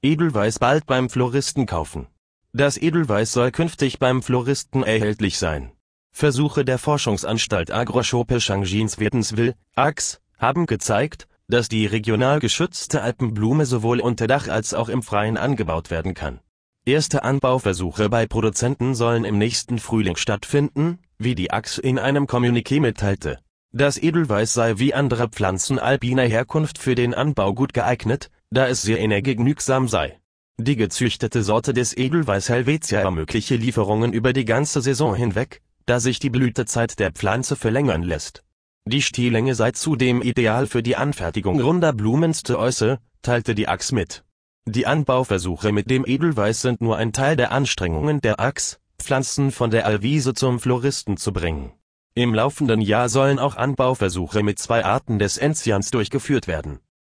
Edelweiß bald beim Floristen kaufen. Das Edelweiß soll künftig beim Floristen erhältlich sein. Versuche der Forschungsanstalt Agrotropische Wädenswil, AGS, haben gezeigt, dass die regional geschützte Alpenblume sowohl unter Dach als auch im Freien angebaut werden kann. Erste Anbauversuche bei Produzenten sollen im nächsten Frühling stattfinden, wie die AGS in einem Kommuniqué mitteilte. Das Edelweiß sei wie andere Pflanzen alpiner Herkunft für den Anbau gut geeignet, da es sehr energiegenügsam sei. Die gezüchtete Sorte des Edelweiß Helvetia ermögliche Lieferungen über die ganze Saison hinweg, da sich die Blütezeit der Pflanze verlängern lässt. Die Stiellänge sei zudem ideal für die Anfertigung runder Blumensträuße, teilte die AGS mit. Die Anbauversuche mit dem Edelweiß sind nur ein Teil der Anstrengungen der AGS, Pflanzen von der Alwiese zum Floristen zu bringen. Im laufenden Jahr sollen auch Anbauversuche mit 2 Arten des Enzians durchgeführt werden.